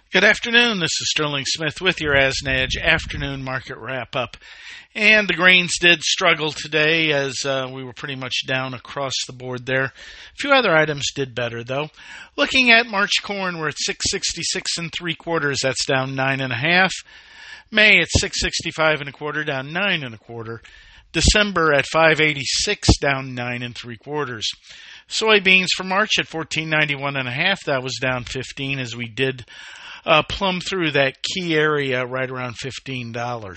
Good afternoon. This is Sterling Smith with your AsNedge afternoon market wrap-up. And the grains did struggle today as we were pretty much down across the board there. A few other items did better, though. Looking at March corn, we're at 666 3/4. That's down 9.5. May at 665 1/4, down 9 1/4. December at 586, down 9 3/4. Soybeans for March at 1491 1/2. That was down 15 as we did plumb through that key area right around $15.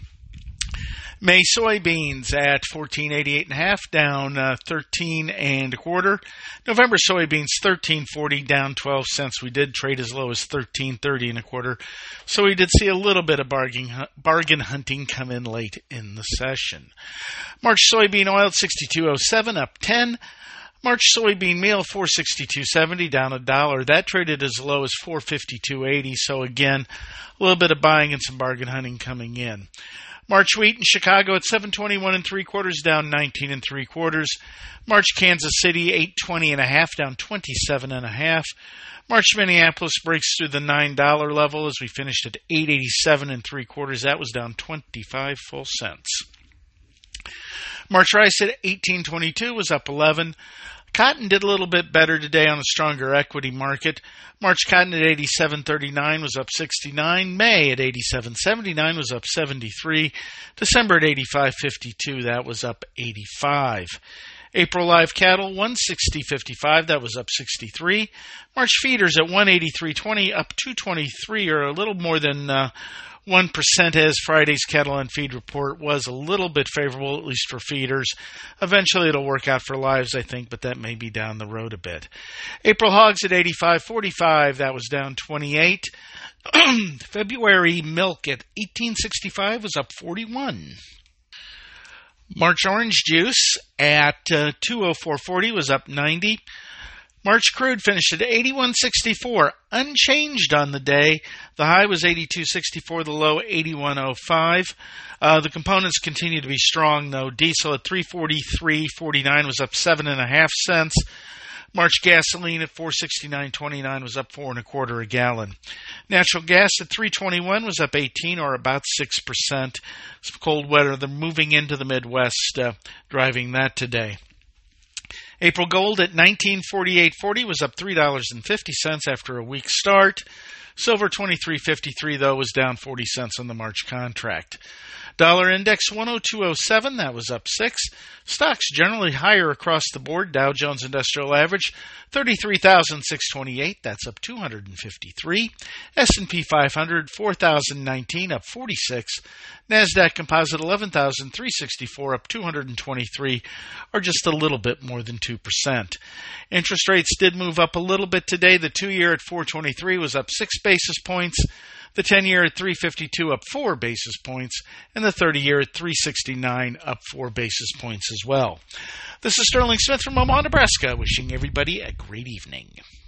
May soybeans at 1488 1/2, down 13 1/4. November soybeans 1340, down 12 cents. We did trade as low as 1330 1/4. So we did see a little bit of bargain hunting come in late in the session. March soybean oil at 62.07, up 10. March soybean meal 462.70, down $1. That traded as low as 452.80. So again, a little bit of buying and some bargain hunting coming in. March wheat in Chicago at 721 3/4, down 19 3/4. March Kansas City 820 1/2, down 27 1/2. March Minneapolis breaks through the $9 level as we finished at 887 3/4. That was down 25 full cents. March rice at 1822 was up 11. Cotton did a little bit better today on a stronger equity market. March cotton at 87.39 was up 69. May at 87.79 was up 73. December at 85.52, that was up 85. April live cattle 160.55, that was up 63. March feeders at 183.20, up 223, or a little more than 1%, as Friday's cattle on feed report was a little bit favorable, at least for feeders. Eventually it'll work out for lives, I think, but that may be down the road a bit. April hogs at 85.45, that was down 28. February milk at 18.65 was up 41. March orange juice at 204.40 was up 90. March crude finished at 81.64, unchanged on the day. The high was 82.64, the low 81.05. The components continue to be strong, though. Diesel at 343.49 was up 7.5 cents. March gasoline at 469.29 was up 4 1/4 a gallon. Natural gas at 321 was up 18, or about 6%. Some cold weather, they're moving into the Midwest, driving that today. April gold at 1948.40 was up $3.50 after a weak start. Silver 23.53, though, was down 40 cents on the March contract. Dollar index 102.07, that was up 6. Stocks generally higher across the board. Dow Jones Industrial Average 33,628, that's up 253. S&P 500 4,019, up 46. Nasdaq Composite 11,364, up 223, or just a little bit more than 2%. Interest rates did move up a little bit today. The 2-year at 4.23 was up 6 basis points. The 10-year at 3.52 up 4 basis points, and the 30-year at 3.69 up 4 basis points as well. This is Sterling Smith from Omaha, Nebraska, wishing everybody a great evening.